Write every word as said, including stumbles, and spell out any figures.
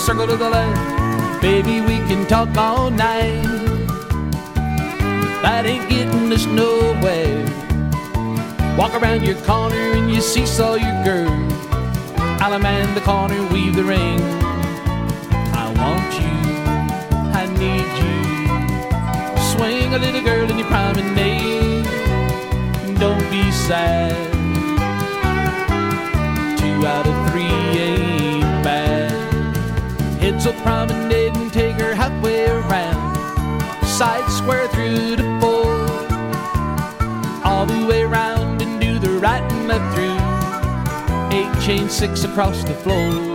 circle to the left. Baby, we can talk all night. That ain't getting us nowhere. Walk around your corner and you seesaw your girl. I'll man the corner, weave the ring. I want you, I need you. Swing a little girl in your promenade. Don't be sad. Two out of three ain't bad. Head so promenade and take her halfway around. Side square through to four. All the way around and do the right and left through. Eight chain six across the floor.